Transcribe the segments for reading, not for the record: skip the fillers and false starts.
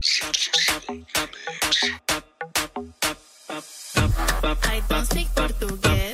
I don't speak portugués.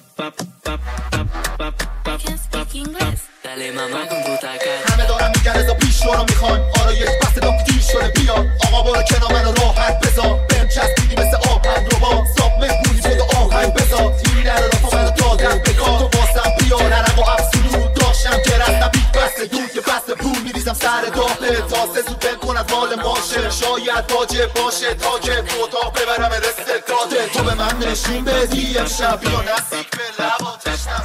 I can speak English. Dale mamá con tu taca. همه دارم میگن ازا پیش رو میخوان آره یک بسته دام که دیر شده بیا آقا برو کنار منو راحت بذار بهم چسبیدی مثل آهن رو با ساب مهمونی شده آهنگ بذار این نره رفا منو دادم بگاه تو واسم بیا نرم و ابسولوت داشتم که رستم بیت بسته دود که بسته پول میریزم سر داغه تاسه زود بکن از مال ماشه شاید واجب باشه تا که تو اتاق ببرم استعداده تو به من نشون بدی امشب بیا نزدیک به لبا تشنم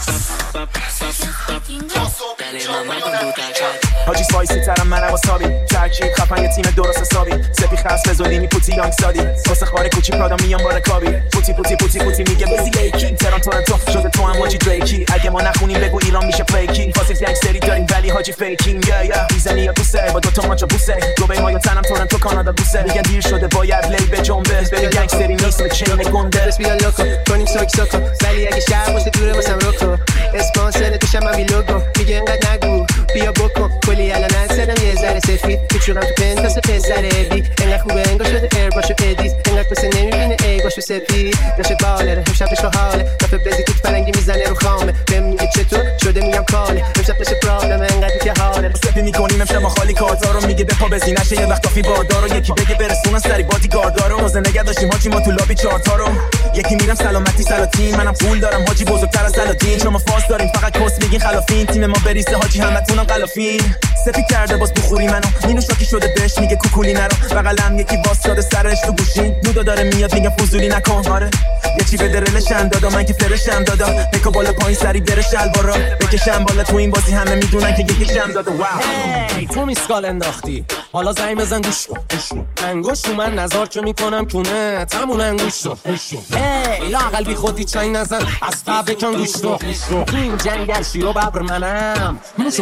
حاجی سایسی ترم منم واسابی ترکیب خفن یه تیم درست حسابی سپی خاص بزولینی پوتی یانگ سادی واسه خاره کوچی پرادا میام با رکابی پوتی میگه بیزی ایکی ترانتو شده تو هم حاجی دریکی اگه ما نخونیم بگو ایران میشه فیکی فاسیل یک سری داریم ولی حاجی فیکینگ یا میزنی یا بوسه با دوتا ماچا بوسه دبی ما یا تنم تورنتو کانادا بوسه میگن دیر شده باید لی به جنبه بری گنگستری نیست به چین گنده بس بیا لوکو کنیم ساکو ولی اگه شهر باشه دوره واسم روکو اسپانسر توشم من بی لوگو میگه انقدر نگو بیا بکن کلی الان نزدم یه ذره سفید پیچورم تو پنتاس پسر بی انقدر خوبه انگار شده ایر باشو ادیت انقدر پسه نمیبینه ای باشو سپید داشته بالره امشب رو حاله دفعه بزی توت فرنگی میزنه رو خامه بهم میگه چطور شده میگم کاله امشب بشه پرابلم انقدر که حاله سپی میکنیم امشب ما خالی کارتا رو میگه بپا بزی نشه یه وقت کافی باردارو یکی بگه برسونن سری بادی گاردارو نازه نگه داشتیم حاجی ما تو لابی چارتا رو یکی میرم سلامتی سلاطین منم پول دارم حاجی بزرگتر از سلاطین شما فاس داریم فقط کس میگین خلافین تیم ما بریسه حاجی همتونم قلافین سپی کرده باز بخوری منو اینو شاکی شده بهش میگه کوکولی نرو بغلم یکی واسطاده سرش تو گوشی نودا داره میاد میگه فضولی نکن آره یه چی به درلشم دادا من که فرشم دادا بکو بالا پایین سری بره شلوارا بکشم بالا تو این بازی همه میدونن که یکیشم دادا واو هی تو میسکال انداختی حالا زنگ بزن گوش کن انگوش من نزار چه میکنم کونه تمون انگوش رو هی لاقل بی خودی چنگ نزن از تا بکن گوش رو این جنگل شیرو ببر منم موشو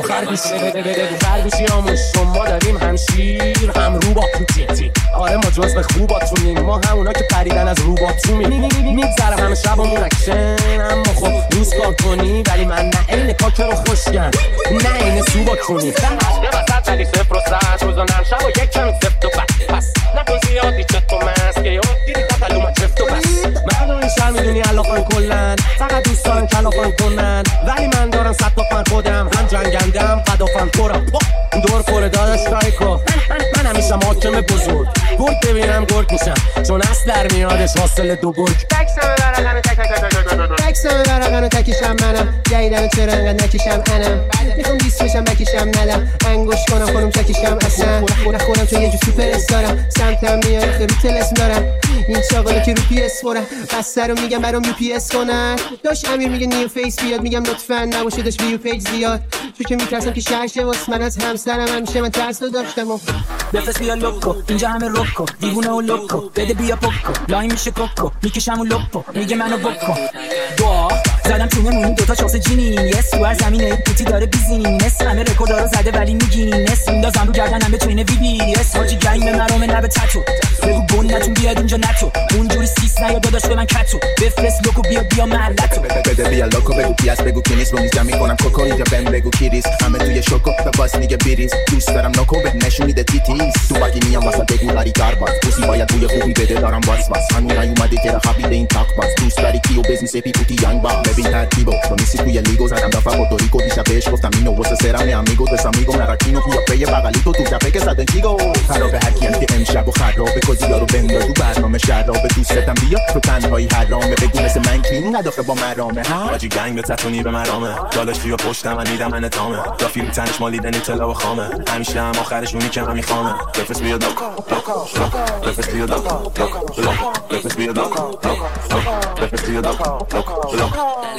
خرگوشی آموش ما داریم هم شیر هم روباتون آره ما جز به خوباتونیم ما همونا که پریدن از روباتونیم میگذرم همه شبمون اکشن اما خب روز کار کنی ولی من نه این کاکه رو خوشگم نه این سوبا کنی یه وسط ولی صفر و ساعت روزانم شب و یک کمی سفت و پس نکن زیادی چت و مسکه یا دیدی تطلو ما چفت و بس مردم این شهر میدونی علافان کلن فقط دوست دارم کلافان کنن ولی من دارم صد تا فن خودم هم جنگندم قدافن خورم دور خوره داداش رایکو من همیشه محاکم بزرگ گرد ببینم گرد میشم چون اصل در میادش حاصل دو گرگ تکسمه برقنو تکیشم منم جایدن چرا انقدر نکیشم انم میخوام دیست بشم بکیشم نلم انگوش کنم خونم چکیشم اصلا نخورم چون یه جو سوپر استارم سمتم میاره خیلی تلس دارم این چاقالا که رو پی اس خورم بسته رو میگم برام یو پی اس کنن داشت امیر میگه نیو فیس بیاد میگم لطفا نباشه داشت ویو پیج زیاد چون که میترسم که شهشه واسه من از همسرم همیشه من ترس رو داشتم و بفرست بیا لوکو اینجا همه روکو دیوونه و لوکو بده بیا پوکو لاین میشه کوکو میکشم و لوپو میگه منو بکن دو زدم تونمون دوتا چاسه جینی یس رو هر زمینه پوتی داره بیزینس همه رکوردا رو زده ولی میگینس میندازم رو گردنم به توین وی بی اس حاجی گنگ به مرام نبه تتو بگو گندتون بیاد اینجا نتو اونجوری سیس نیا داداش به من کتو بفرست لوکو بیا محلتو بده بیا لوکو بگو پیاس بگو کینیس رو میزم میکنم کوکو اینجا بهم بگو کیریس همه توی شوکو به باس میگه بیریز دوست دارم نوکو به نشون میده تیتیس تو باگی میام واسه بگو لاری کارباز پوسی باید توی خوبی بده دارم واس همین نیومده که خبید این تاک باز دوست داری کیو بزنی سپی پوتی یانگ با ببین ترتیبو تو میسی توی لیگو زدم دفعه پورتوریکو دیشب بهش گفتم اینو واسه سرم امیگو دسم میگم نراکینو بیا پی بغلی تو جفه که زدن چیگو خرابه هر کیم که امشب و خرابه کدیا رو بنداز تو برنامه شرابه دوستم بیا تو تنهایی حرامه بگو مثل من کین نداخه با مرامه حاجی گنگ به تتونی به مرامه دالش بیا پشتم من دیدم من تامه تا فیلم تنش مالیدن اطلاع و خامه همیشه هم آخرش اونی که من میخوامه بفرست بیا لوکو بفرست بیا لوکو بفرست بیا لوکو بفرست بیا لوکو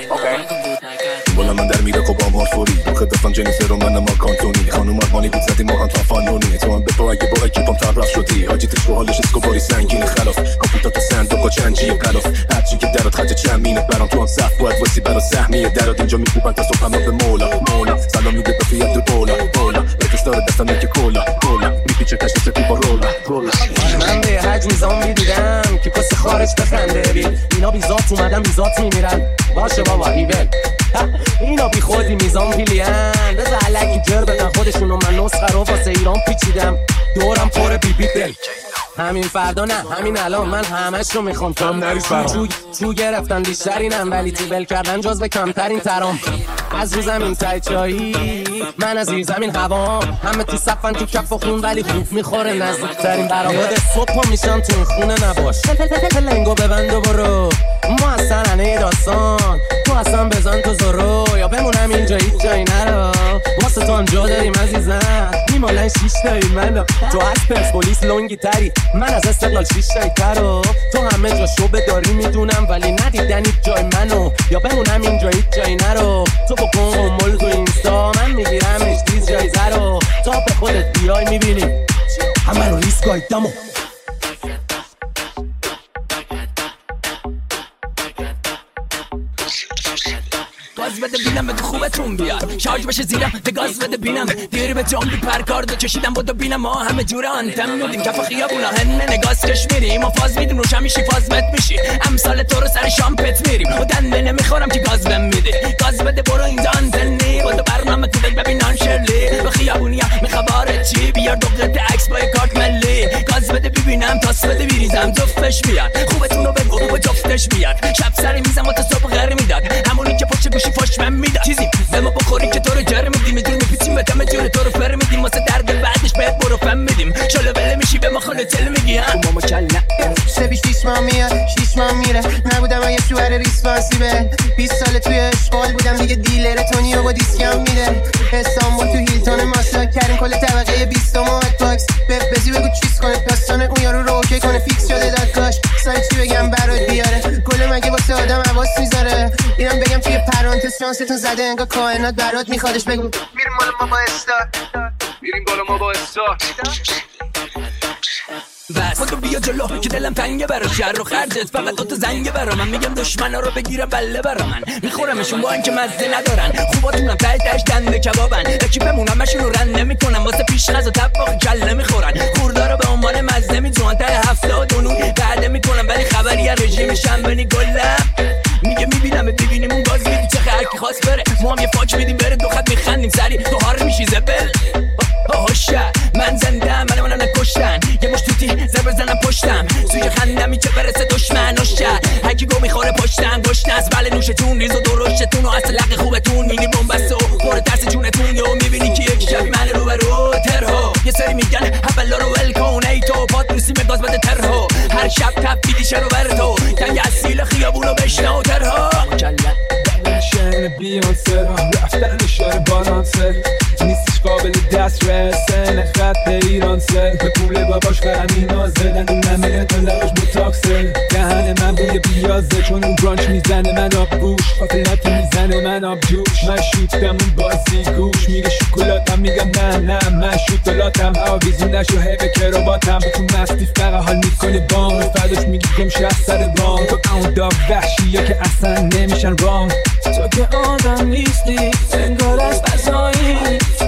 بالا من در میره کوبام هارفوری خدفتم جنیفر و من ما کانتونی خانوم ارمانی بود زدیم ما هم تا فانونی تو هم بپا اگه با اکیپم طرف شدی حاجی تشو حالش اسکوباری سنگین خلاف کامپیوتر تو صندوق و چنجی قلاف هرچی که درات خرج چند مینه برام تو هم صف باید واسه برا سهمیه درات اینجا میکوبن تا صبح به مولا سلام میده به فیات بالا بکش داره دستم که کولا میپیچه تشت سپی با رولا من به حج میزان میدیدم که کس خارج بخنده اینا بیزات اومدن بیزات میمیرن باشه بابا ایول اینا بی خودی میزان پیلیان بذار علکی جر بدن خودشونو من نسخه رو واسه ایران پیچیدم دورم پر بی بی دل همین فردا نه همین الان من همش رو میخوام تام نریز برام چو گرفتن بیشترینم ولی تیبل کردن جزو کمترین ترام از رو زمین تای چایی من از زیر زمین هوا همه تو صفن تو کف و خون ولی خوب میخوره نزدیکترین برام یاد صبح میشم تو این خونه نباش لنگو ببند و برو ما از سرنه داستان تو اصلا بزن تو زرو یا بمونم اینجا هیچ جایی نرو واسه تو آنجا داریم عزیزم میمالن 6 تایی منو تو از پرسپولیس لونگی تری من از استقلال 6 تایی ترو تو همه جا شعبه داری میدونم ولی ندیدن هیچ جای منو یا بمونم اینجا هیچ جایی نرو تو بکن قمول تو اینستا من میگیرم اشتیز جایزه رو تا به خودت بیای میبینی همه رو ریسک هایدمو گاز بده بینم تو خوبتون بیار شارژ بشه زیرم به گاز بده بینم دیر به جام بی پرکاردو چشیدم بودو بینم ما همه جوره آنتم میدیم کف خیابونا هنه نگاز کش میریم ما فاز میدیم روشم میشی فازمت میشی امثال تو رو سر شامپت میریم و دنده نمیخورم که گاز بهم میدی گاز بده برو اینجا آنتنی بودو برنامه تو ببین آنشرلی به خیابونیا میخواره چی بیار دوقت عکس با کارت ملی گاز بده ببینم تاس بده بیریزم جفتش بیاد خوبتون رو بگو و جفتش بیاد شب سر میزم و تا صبح غیر میداد همونی که پشت گوشی فاش من میدم چیزی به ما بخوری که تو رو جر میدیم میدون میپیچیم به دم جون تو رو فر میدیم واسه درد بعدش بهت برو فهم میدیم شلو بله میشی به ما خاله تل میگی ها ماما کل نه سبیش 6 ماه میاد 6 ماه میره نبودم اگه شوهر ریسپانسیبل 20 سال توی اشغال بودم دیگه دیلر تونیو با دیسکم میده استانبول تو هیلتون ماساک کردیم کل طبقه 20 ماه باکس بزی بگو چیز کنه داستان اون یارو رو اوکی کنه فیکس شده دادگاهش سای چی بگم برات بیاره کل مگه واسه آدم حواس میذاره اینم بگم توی پرانتز شانستون زده انگار کائنات برات میخوادش بگو میریم بالا ما با استار میریم بالا ما با استار بس تو بیا جلو که دلم تنگه برا شر و خرجت فقط تو زنگه برا من میگم دشمنا رو بگیره بله برا من میخورمشون با اینکه مزه ندارن خوباتونم تایش دنده کبابن یکی بمونم مشون رو رنده میکنم واسه پیش غذا طباخ کله میخورن خوردارو به عنوان مزه میتونن تا 79 بعد میکنم ولی خبری از رژیم شنبه گلم میگه میبینم ببینیم اون باز میگی چه هر کی خواست بره ما هم یه فاک میدیم بره دو خط میخندیم سری تو هار میشی زبل هوشه من زنده من نکشتن یه مش توتی زر بزنم پشتم سوی خندمی چه برسه دشمن هوشه هر کی گو میخوره پشتم گشت از بله نوشتون ریز و درشتون و اصل لق خوبتون مینی بومبست و پر ترس جونتون یو میبینی که یکی شبی من رو برو ترها یه سری میگن حبلا رو ول کن ای تو پاتریسی مگاز بده ترها هر شب تپ بیدیشه رو بر تو تنگ اصیل خیابونو بشنو ترها شهر بیانسه رفتن اشاره بالانسه نیستش قابل دست رسه خط ایرانسه به پول باباش فرمی نازه دندون نمیره دلش بوتاکسه دهن من بوی بیازه چون اون برانچ میزنه من آب گوش فاصلاتی میزنه من آب جوش من شوتم اون بازی گوش میگه شکلاتم میگم نه من شکلاتم آویزونش و هیوه کروباتم تو مستی فقط حال میکنه بام فرداش میگی گم شه از سر بام تو اون داغ وحشیه که اصلا نمیشن رام تو که آدم نیستی انگار از فضایی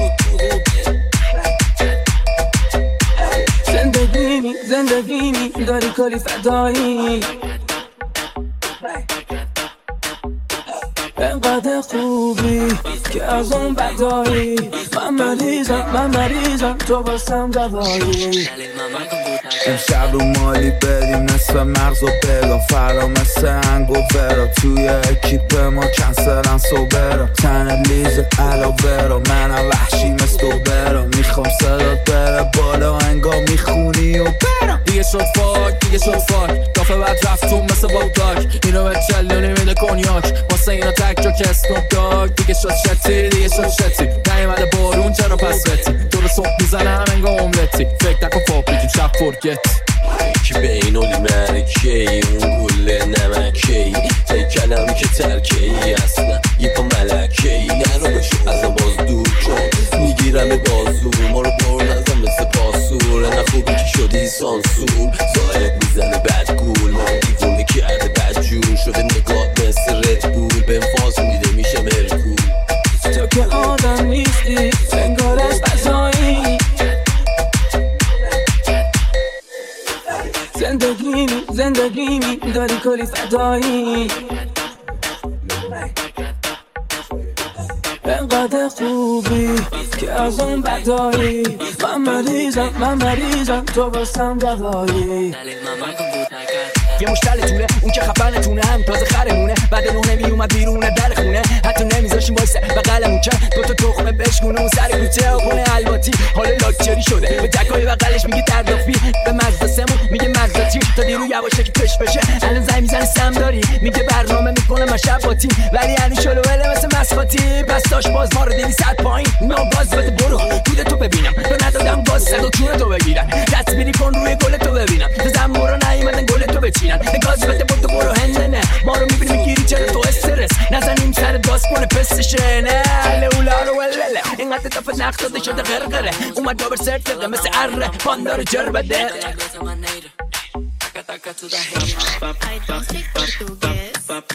زندگی داری کلی فدایی انقدر خوبی که از اون بدایی من مریضم تو باسم دوایی امشب رو مالی بریم نصف مغز و بگا فردا مثل انگ و ورا توی اکیپ ما کنسرن سوبرا تن لیز علاوه منم وحشی مثل و برا میخوام صدات بره بالا انگا میخونی و برا دیگه شد فاک دافه بعد رفتون مثل بابداک اینو به چلونی میده کنیاک واسه اینا تک جو که اسنوب داگ دیگه شد شتی نیمده بارون چرا پس بتی تو رو صبح میزنم انگا املتی فکر نکن فاق بگیم شب فرگت که بینولی مرکی اون گله نمکی کلم که ترکی اصلا یه پا ملکی نرو بشو ازم باز دور کن میگیرم بازور ما رو بار نزم مثل پاسور نه خوبی که شدی سانسور زاید میزنه بد گول ما دیوونه کرده بد جور شده نگات مثل رد بول به فاز میده میشه مرکول تو که آدم نیستی انگار از فضایی زندگی داری کلی فدایی انقدر خوبی که از اون بدایی. من مریضم تو بستم دوایی. یه مشتل طوله اون که خفنه تونه هم تازه خرمونه بعد نه نمیومد بیرونه در خونه حتی نمیذاشیم وایسه بغلمون چه دوتا تخمه بشکونه اون سر کوچه و خونه الواتی حالا لاکچری شده به تکای بغلش میگه تردافی به مزدسمون میگه مزداتی تا دیرو یواشه که کش بشه الان زنگ میزنه سم داری میگه برنامه میکنه مشب با تیم ولی هنوز شلوله مثل مسخاتی پس داش باز ما رو دیدی صد پایین نو گاز بده برو دود تو ببینم تو ندادم گاز صدا چون تو بگیرن تصویری کن روی گل تو ببینم تو زنبورا نیومدن گل تو بچینن گاز بده برو هندنه ما رو میبینی میگیری چرا تو استرس نزنیم سر داس کنه پسشه نه لولا رو ولله اینقدر دفعه نقد داده شده غرغره اومد دابر سرت داده مثل اره باندار جر بده I don't speak Portuguese.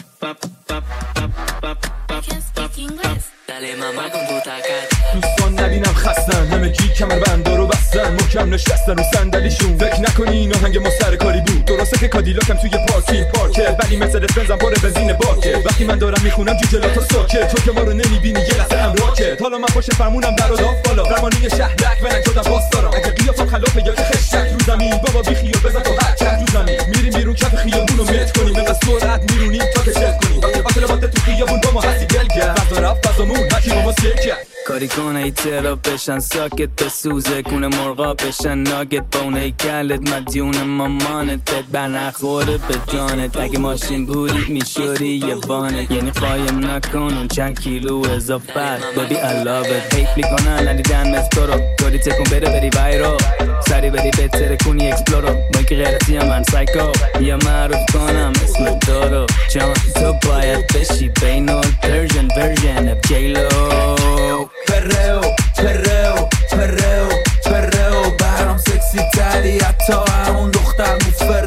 I can speak English. Dale mamá con tu tacat. دوستان نبینم خستن همه گی کمربندا رو بستن محکم نشستن رو صندلیشون فکر نکنی این آهنگ ما سرکاری بود درسته که کادیلاکم توی پارکه ولی مرسدس بنزم پر بنزین باکه وقتی من دارم میخونم جوجلاتو ساکه تو که ما رو نمیبینی یه لحظه امراکه حالا من پشت فرمونم در و داف بالا زمانی شهرک ونک شدم باس دارم اگه قیافم خلافه یا که خشک رو زمین بابا بی خیال بزن تو حرکت رو زمین میریم بیرون کف خیابون رو مت کنیم اینقدر سرعت میرونیم تا که چک کنیم وقتی قاتل باته تو خیابون با ما هستی گلگه فضا رفت فضامون هکی با ما سیکه کاری کنه ای ترا بشن ساکت بسوزه کنه مرغا بشن ناگت با اون ای کلت مدیون مامانت برنخوره به جانت اگه ماشین بودی میشوری یه وانت یعنی قایم نکن اون چند کیلو اضافت ببی I love it حیف میکنن ندیدن مثل تو رو کاری تکون بری وایرو سری بری بهتره کنی اکسپلورو با اینکه غیرتی من سایکو یا معروف کنم اسم دارو جان تو باید بشی بین الپرژن ورژن جیلو پرو برام سکسی تری حتی همون دختر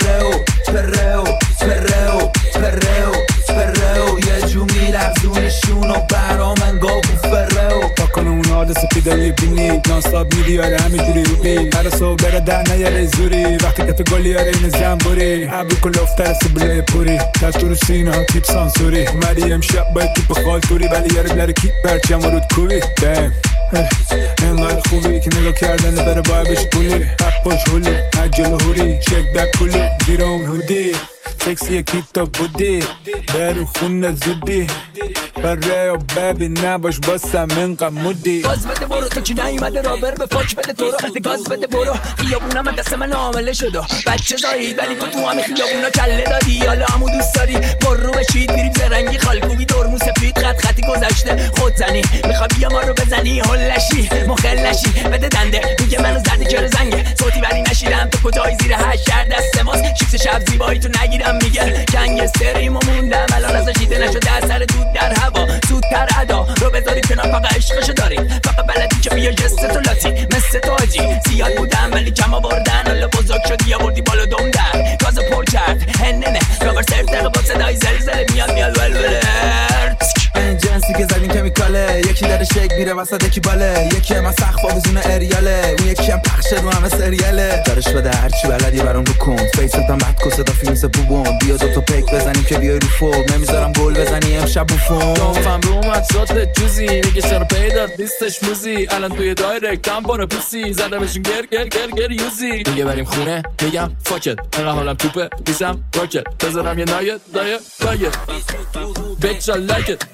پرو یه جو میلغزونشون و برام انگاه فرو پاکن اون آرد سپیدایی بینی نانستاب میدیاره همینجوری رو بین هر صبح بره در نیاره زوری وقتی که تو گلی یاره این زنبوری عبری کل افتر سبله پوری تشتور سینا تیپ سانسوری اومدی امشب با کیپ خالتوری ولی یاره بلر کیپ برچم و رود کوبی دم اینقدر خوبی که نگاه کردن بره باید بشه پولی حق باش هولی عجل هوری شک بک کلی زیر اون هودی سکسی کیتا بودی برو خونه زودی بره و ببین نباش باسم اینقدر مودی گاز بده برو تو چی نیومده رابر به فاک بده تو رو گاز بده برو خیابونم دست من عامله شده بچه زایید ولی تو همه خیابونا کله دادی حالا همو دوست داری برو بشید میریم زرنگی خالکوبی دورمون سفید خطی گذشته خودزنی میخوای بیا ما رو بزنی هلشی مخلشی بده دنده میگه منو زدی چرا زنگه صوتی ولی نشیدم تو کجایی زیر هشت دست ماست شیفت شب زیبایی تو نگیرم میگه گنگستریم و موندم الان ازش دیده نشد در سر دود در هوا زودتر ادا رو بذارید کنار فقط عشقشو دارید فقط بلدی که بیا جست تو لاتی مثل تو آجی زیاد بودم ولی کم آوردن حالا بزرگ شدی آوردی بالا دم در گازو پر کرد هننه رابر سرتقه با صدای زلزله میاد ولوله این جنسی که زدین کمیکاله یکی داره شک میره وسط یکی باله یکی هم سقف آویزون اریاله اون یکی هم پخشه رو همه سریاله دارش بده هرچی بلدی برام رو کن فیستم بعد کسه دا فیلم سه بوبون بیا دوتا پیک بزنیم که بیای رو فوق نمیذارم گل بزنی امشب بوفون دافم رو اومد شد جوزی میگه چرا پیداد بیستش موزی الان توی دایرکت هم برو پیسی زده بشون گر یوزی میگه بریم خونه میگم فاکت انقدر حالم توپه بیسم راکت بذارم یه نایت دایه بایت bitch I like it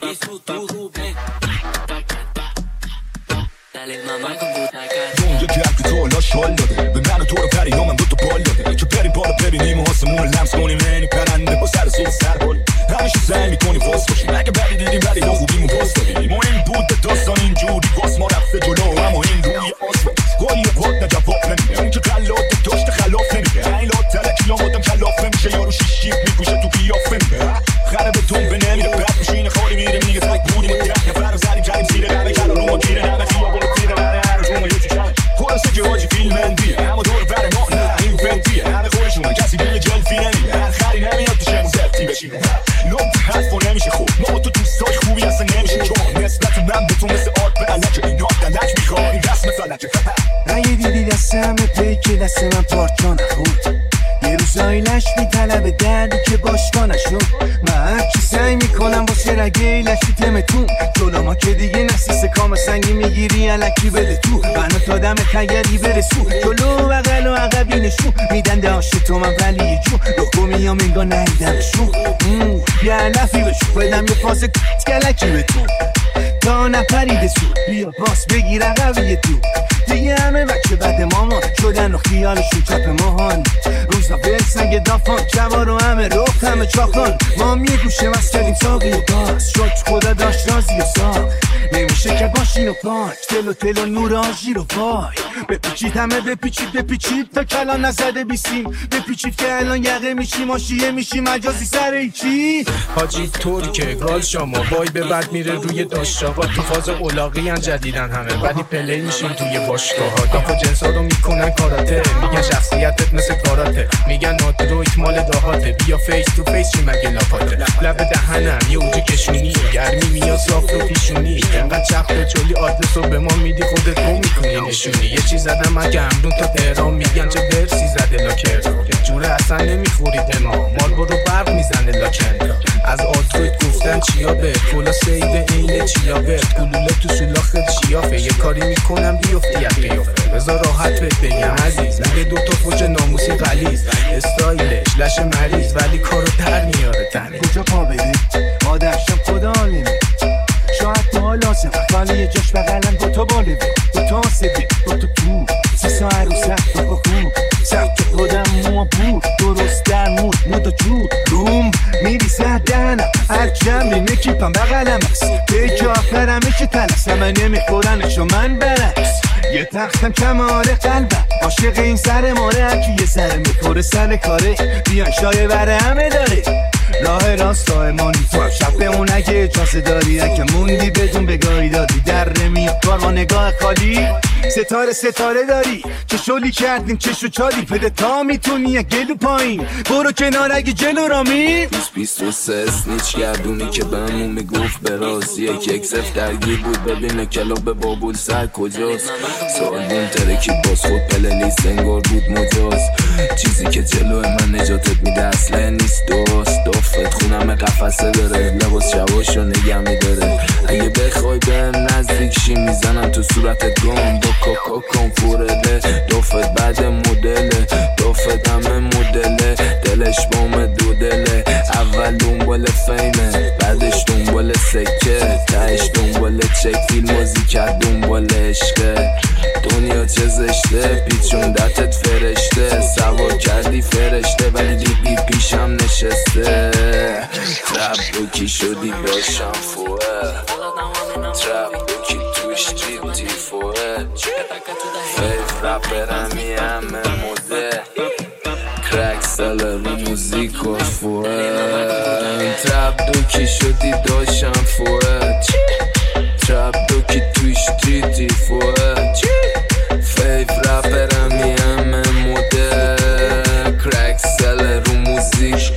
Dale mamá con tu tacat. دنیا گرد که تو حالا شال داده به من و تو رو پرینا من دوتا بال داده که بریم بالا ببینیم و آسمون رو لمس کنیم اینی پرنده با سر زیر سر بال همیشه سعی میکنیم فاس باشیم اگه بدی دیدیم ولی دا خوبیمون پاس دادیم ما این بود به داستان اینجوری باز ما رفته جلو اما این روی آسفه گاهی وقت نه جواب نمیده اون که غلات داشته خلاف نمیده این لات تلکی آمادم خلاف نمیشه یارو شیشیب میپوشه تو قیافه میده خره به تنبه نمیره بعد میشینه خالی میره میگه تک بودیم و ده نفر رو زدیم کردیم زیر قبه کلا رو ما گیره نمه خیابون رو تیره بره هر روز ما یکی کن خلاصه که حاجی فیلم اندیه اما دور بره ما نه این فنتیه همه خودشونه کسی بیه جلفی نمیده هر خری نمیاد تو شمو زفتی بشینه لب حرف و نمیشه خوب ما تو دوستای خوبی اصلا نمیشه چون نسبت من به تو مثل آرد به علکه این آرد دلک میخواد این رسم فلکه اگه دیدی دست همه پیکی دست من پارچان خود یه روزایی استایلش میطلبه دردی که باشگانشو من هرچی سعی میکنم واسه رگه لشی تمتون جلو ما که دیگه نسیسه کام سنگی میگیری علکی بده تو منو تا دم تگری برسو جلو بغل و عقبی نشون میدن داشته تو من ولی یه جو لخو میام انگار نهیدمشون یه علفی بشو بدم یه پاس گلکی بتون تا نپریده سو بیا باس بگیر عقبی تو دیگه همه بچه بد مامان شدن و خیالشون چپ ماهان روزا بلسنگ دافان جوار و همه رخ همه چاخان ما هم یه گوشه وست کردیم ساقی و باز شد خدا داشت رازی و ساق نمیشه که باشین و پاک تل و نور آجی رو وای بپیچید همه بپیچید تا کلان نزده بیسیم بپیچید که الان یقه میشیم آشیه میشیم مجازی سر ایچی حاجی طوری که گال شما وای به بعد میره روی داشتاقا تو فاز اولاقی هم جدیدن همه ولی پلی میشیم توی باشگاه ها دافا جنسا رو میکنن کاراته میگن شخصیتت مثل کاراته میگن نادرویت مال داهاته بیا فیس تو فیس چی مگه لاپاته لب دهنم یه اوجی کشونی گرمی میاد صاف رو پیشونی انقدر چخ به چولی آدرس رو به ما میدی خودت رو میکنی نشونی یه چیز زدم من گمدون تا تهران میگن چه ورسی زده لاکر جوره اصلا نمیخورید ما مال برو برق میزنه لاکر از آدرویت گفتن چیا به کلا سیده اینه چیا ورد گلوله تو سولاخت چیافه یه کاری میکنم بیفتی قیافه بذار راحت بهت بگم عزیز میگه دوتا فوج ناموسی غلیظ استایلش لش مریض ولی کارو در میاره تنه کجا پا بده آدرشم خدا نمیده شاید تو لازم ولی یه جاش بغلم دوتا باله دوتا آسده دوتا تو 3 ساعت رو سخت و خوب سخت که خودم ما بود درست در مود و جور روم میریزه دهنم هر جمعی نکیپم بغلم است پیک آفرمه که تلست همه نمیخورنشو من برعکس یه تختم کماره قلبم عاشق این سر ماره هرکی یه سر میخوره سر کاره بیان شایه بره همه داره راه راست مانی تو شب بمون اگه اجازه داری اگه موندی بدون بگاهی دادی در میاد کار با نگاه خالی ستاره داری چه شلی کردیم چشو چالی پده تا میتونی یه گلو پایین برو کنار اگه جلو رامی 23 اسنیچ گردونی که بهمون میگفت براز یک صفر درگیر بود ببینه کلاب بابول سر کجاست سالون ترکی باز خود پللیست انگار بود مجاز چیزی که جلو من نجاتت میده اصلا نیست دافت خونم قفصه داره لباس شواشو نگه میداره اگه بخوای بهم نزدیک شی میزنم تو صورتت گام با کاکا کنفورله دافت بعد مدله دافت همه مدله دلش بام دو دله اول دنبال فیمه بعدش دنبال سکه تهش دنبال چک فیلمازی کرد دنبال عشقه دنیا چه زشته پیچوندتت فرشته سوار کردی فرشته ولی دیدی پیشم نشسته ترپ روکی شدی باشم فوه ترپ روکی توش جیدی فوه فیف رپرمی همه موده کرک سال رو موزیک و فوه ترپ دوکی شدی داشم فوه ترپ دوکی توش جیدی فوه فیف رپرمی همه موده کرک سال رو موزیک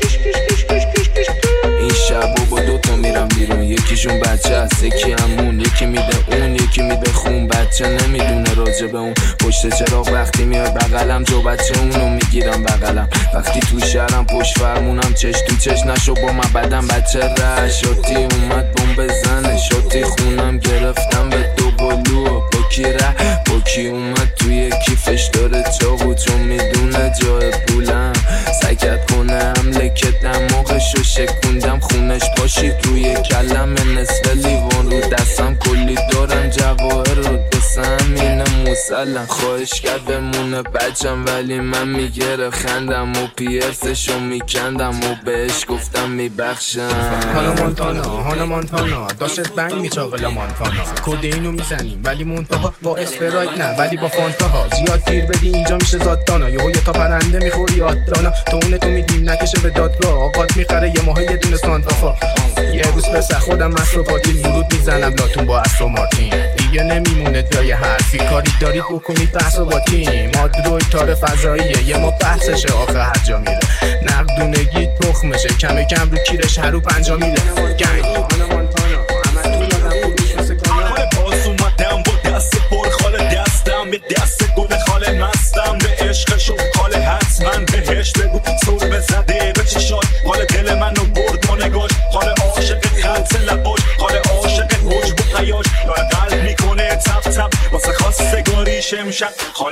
این شب و با دوتا میرم بیرون یکیشون بچه هست یکی همون یکی میده اون یکی میده خون بچه نمیدونه راجع به اون پشت چراغ وقتی میاد بغلم جو بچه اونو میگیرم بغلم وقتی تو شهرم پشت فرمونم چش تو چش نشو با من بدم بچه رشاتی اومد بوم بزنه شاتی خونم گرفتم به دو بالو با کی ره با کی اومد توی کیفش داره چاقو چون میدونه جای پولم سکت کنه حمله که دماغشو شکوندم خونش پاشید روی کلم نصف لیوان رو دستم کلی دارم جواهر رو دستم اینه مسلم خواهش کرد بمونه بچم ولی من میگره خندم و پیرسشو میکندم و بهش گفتم میبخشم هانا مونتانا داشت بنگ میچاقلا مونتانا کد اینو میزنیم ولی منتها با اسپرایت نه ولی با فانتاها زیاد گیر بدی اینجا میشه زاددانا یهو یه تا پرنده میخوری آدانا تو اونتو میدیم نکشه به دادگاه آقات میخره یه ماه یه دونه سانتافا یه روز پس خودم مست و پاتیل ورود میزنم لاتون با استو مارتین دیگه نمیمونه جای حرفی کاری دارید بکنید بحث و با تیم مادروی تار فضاییه یه ما بحثشه آخه هر جا میره نقدونگی تخمشه کم کم رو کیرش هر رو 5 میره گنگ هانا مونتانا همه تو یادم خوبیش مثل کنم باز اومدم با دست پر خال دستم به دست گل خال مستم به عشقشو خال حتما بهش بگو صور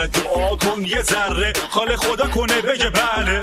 دعا کن یه ذره خاله خدا کنه بگه بله.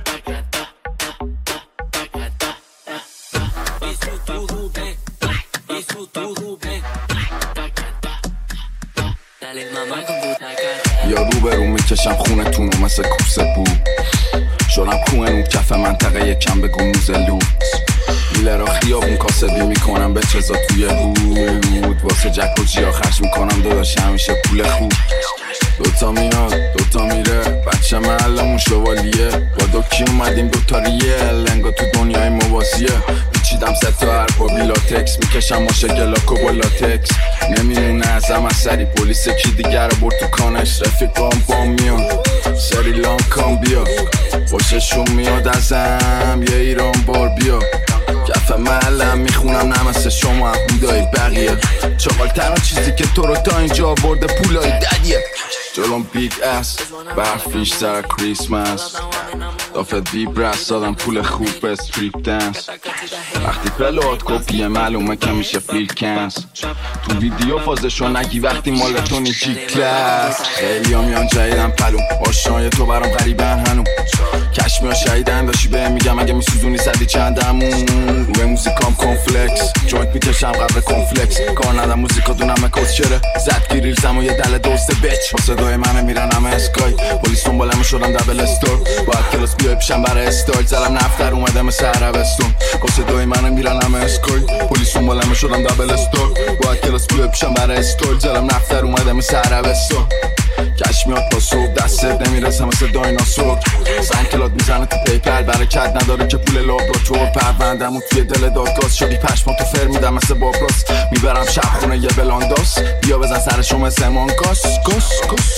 یا رو به رو میکشم خونتونو مثل کوسه بود شدم کوهنو کف منطقه یکم بگو موزلو میله را خیابون کاسبی میکنم به چزا توی هود واسه جک و جیا خرج میکنم داداش همیشه پول خوب دوتا میاد دوتا میره بچه محلمون شوالیه با دوکی اومدیم دوتا ریل انگا تو دنیای موازیه پیچیدم ست تا حرفا بی لاتکس میکشم ماشه گلاکو با لاتکس نمیمونه ازم از سری پلیس کی دیگر رو برد تو کانش رفیقام با میان سری لانکام بیا خوششون میاد ازم یه ایران بار بیا کف محلم میخونم نمسه شما بودای بقیه چاقال تنها چیزی که تو رو تا اینجا برده پولای ددیه جلوم بیگ اس برفیش سر کریسمس دافت بیبرس دادم پول خوب به استریپ دنس وقتی پلوات کپیه معلومه که میشه فیلکنس تو ویدیو فازشو نگی وقتی مالتون جی کلاس خیلی ها میان جایدن پلوم آشنای تو برام غریبن هنوم کشمیا شهیدن داشتی به میگم اگه میسوزونی زدی چندمون روی موزیکام کنفلکس جوینت میکشم قبل کنفلکس کار ندم موزیکا دونم کس چره زد گیریلزم و یه دل دوست بچ با صدای منه میرن همه اسکای پلیس دنبالمو شدم دبل استور باید کلاس بیای پیشم برای استایل زدم نفتر اومده مثل عربستون با صدای منه میرن همه اسکای پلیس دنبالمو شدم دبل استور باید کلاس بیای پیشم برای استایل زدم نفتر اومده مثل عربستون کش میاد با صوب دستت نمیرسه مثل دایناسور سنگ کلات میزنه تو پیپر برکت نداره که پول لابراتور پروندم و توی دل دادگاه شدی پشما تو فر میدم مثل بابراس میبرم شب خونه یه بلانداس بیا بزن سرشو مثل مانکاس کس کس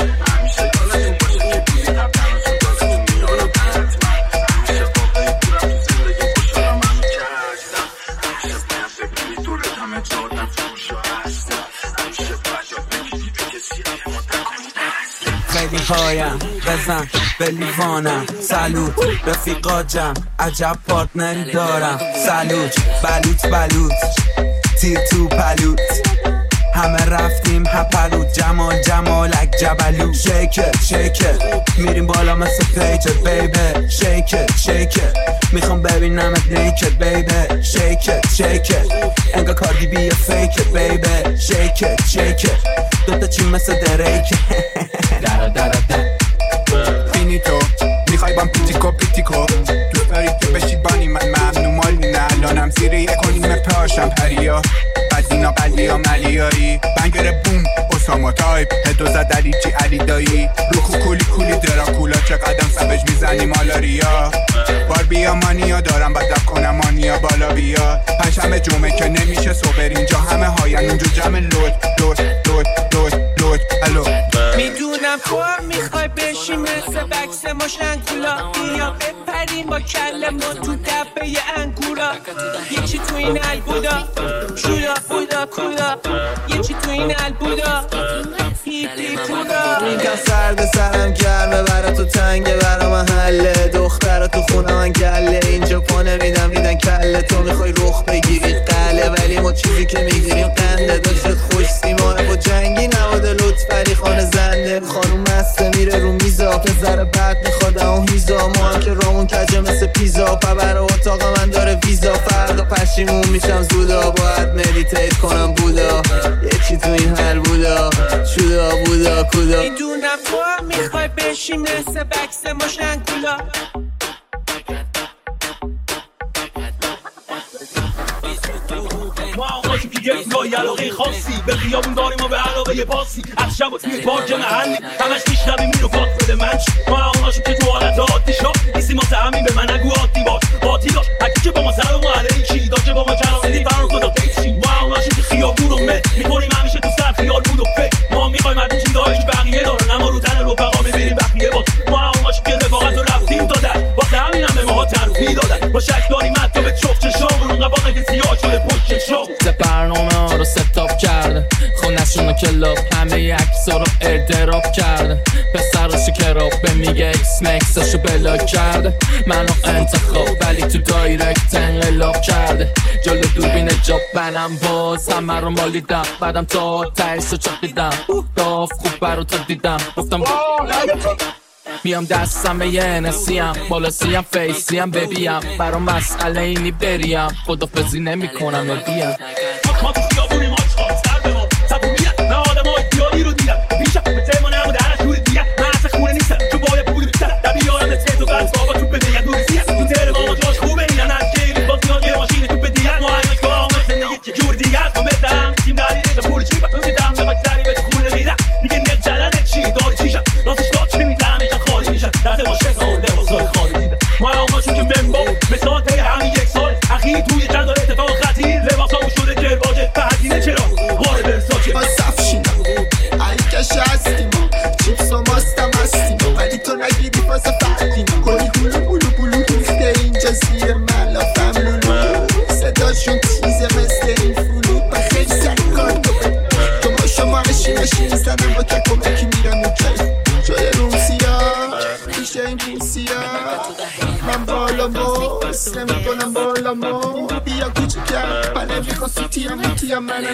خیلی هایم بزن به لیوانم سلوت رفیقا جمع عجب پارتنری دارم سلوت بلوت بلوت تیر تو پلوت همه رفتیم هپلوت جمال جمالک جبلو شیکت شیکت میریم بالا مثل پیجت بیبه شیکت شیکت میخوام ببینمت نیکت بیبه شیکت شیکت انگا کاردی بی فیکت بیبه شیکت شیکت دوتا چی مثل دریکت دارا دارا دارا فینیتو میخوای بام پیتیکو پیتیکو دوست داری که بشی بانی من ممنون مالی نه الانم زیر یک کنیم پاشم پریا بدینا قلیا ملیایی بنگر بوم اسامو تایپ هدو زد علی جی علی دایی روخو کولی کولی دراکولا چه قدم سبج میزنی مالاریا بار بیا مانیا دارم بدب کنم مانیا بالا بیا پنجشنبه جمعه که نمیشه صبر اینجا همه هاین اونجا جمع لود لود لود لود لود الو میدونم تو هم میخوای بشی مثل بکس ما شنگولا بیا بپریم با کل ما تو دبه ی انگورا یه چی تو این البودا شودا بودا کودا یه چی تو این البودا هیپی پودا میگم سرد سرم گرمه برا تو تنگه برا محله دخترا تو خونه من گله اینجا پا نمیدم میدن کله تو میخوای رخ بگیری قله ولی ما چیزی که میگیریم قنده داشت خوش سیمانه با جنگی نواده لطفری خانه زنده خانوم مسته میره رو میزا پسر بعد میخواد اون هیزا ما هم که رامون کجه مثل پیزا پبر اتاق من داره ویزا فردا پشیمون میشم زودا باید مدیتیت کنم بودا یه چی تو این حل بودا شودا بودا کودا میدونم تو هم میخوای بشی مثل بکس ما شنگولا ما آقاشو که یک گاهی علاقه خاصی به خیابون داریم و به علاقه یه پاسی از شب و توی پارک محلی همش میشنبیم اینو پاک بده منچ ما آقاشو که تو حالت عادی شد نیستی ما همین به من نگو عادی باش باتی داشت هکی که با ما سلام علیکی داشته با ما کلام فرار خدا پیچی ما آقاشو که خیابون رو میکنیم همیشه تو سر خیال بود و فکر ما میخوایم از این چیزهایی که بقیه دارن اما رو تن رفقا میبینیم بقیه باز ما آقاشو که رفاقت رو رفتیم دادن واسه همین هم به ما ترفیع دادن با شک داریم حتی به چفت چشام اون قباقه که سیاه شده پشت شام برنامه ها رو ستاپ کرده خونشون کلاب همه عکسا رو اردراپ کرده پسر رو شکراب به میگه اکس مکساشو بلاک کرده منو انتخاب ولی تو دایرکت انقلاب کرده جلو دوربین جاب بنم باز همه رو مالیدم بعدم تا تایشو چاقیدم داف خوب برو تا دیدم گفتم میام دستم یه نسیم بالاسیم فیسیم ببیم برا مسئله اینی بریم خدافزی نمی کنم ندیم ما تو خیابونی ما چخواه سر به ما سبونیت من آدم های دیاری رو دیدم پیشم به تیمانم و درش دوری دیگه من اصلا خونه نیستم چون باید پولی بیتر دبی یارم نسیت و قلب بابا تو بده یک دوری سیست تو تیر ماما جاش خوبه اینم نزکیلی باز میاد یه ماشین تو بدیت ما همه که آمد زندگی که جور دیگه است من بهترم تیم دلیلی به پول چی بطور دیدم به بکتری به خونه میدم دیگه نق جلنه چی داری چیشم راستش داد چی میدم ایشان خالی میشن دست ما شکل آورده بازای خالی دیدم ما آماشون که منبا به ساعته همین یک سال اخیر توی چند دار اتفاق خطیر لباسامو شده جرواجه فهدینه چرا وارد ارساچه ما صف شیدم ای کشه هستیم چیپس و ماستم هستیم ولی تو نگیدی فاسه فردیم کنی بولو بولو بولو ریخته اینجا زیر ملافم لولو صداشون تیزه مثل این فلو و خیلی سری کار تو ما شما نشین زنم با که کمکی میرم اوکی جای روسیا پیش این روسیا من بالا موس نمی کنم بالا مو بیا کوچکم من نمیخوا سوتیم موتیم منه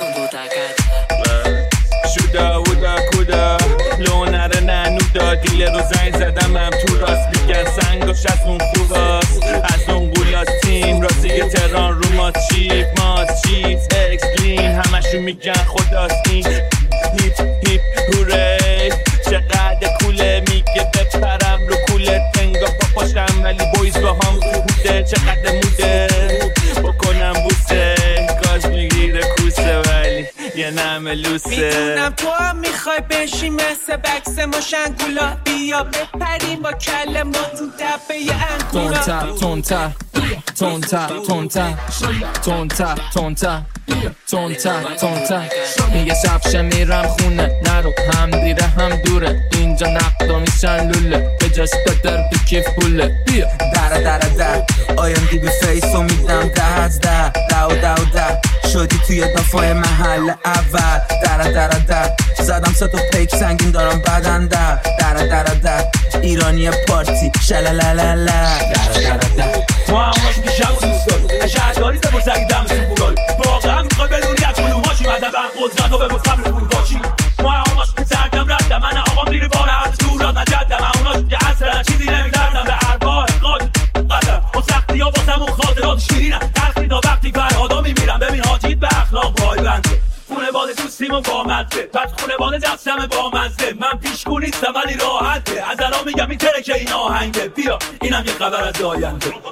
شودا ودا کودا لونر ننودا دیل رو زنگ زدم هم تو راست میگن سنگاش از اون خوباست از اون گولا تیم راستی تهران رو ما چیپ اکسلین همشون میگن خداست این هیپ هیپ هوری چقدر کوله میگه بپرم رو کوله تنگا با پاشم ولی بویز با هم بوده چقدر موده بکنم بوسه کاش میگیره کوسه ولی یه نمه لوسه میدونم تو هم میخوای بشی مثل بکس ما شنگولا بیا بپریم با کل ما تو دبه ی انگورا تونتر میگه شبشه میرم خونه نرو هم دیره هم دوره اینجا نقدا میشن لوله به جاش بدر تو کیف پوله بیا در آیم دی به فیسو میدم 10 شدی توی دفاع محل اول در زدم سه تا پیک سنگین دارم بدن در ایرانی پارتی شلالالala ما هماشون که شب و دوست داری شهرداری زبور سگی دم سوپورایی واقعا میخوای بدونی از کلوماشی مذهبم قدرت و به مصبر پول باشی ما هماشون که سردم ردم من آقام دیری باره از دورات نجدم هموناشون که اصلا چیزی نمیدردم به هر بار قدم با سختی ها باسم و خاطرات شیرینم تلخی تا وقتی فرهادا میمیرم ببین حاجید به اخلاق پای بنده خونه باده دوستیم و با مزده پس خونه باده دستم با مزده من پیشگو نیستم ولی راحته از الان میگم این ترکه این آهنگه بیا اینم یه خبر از آینده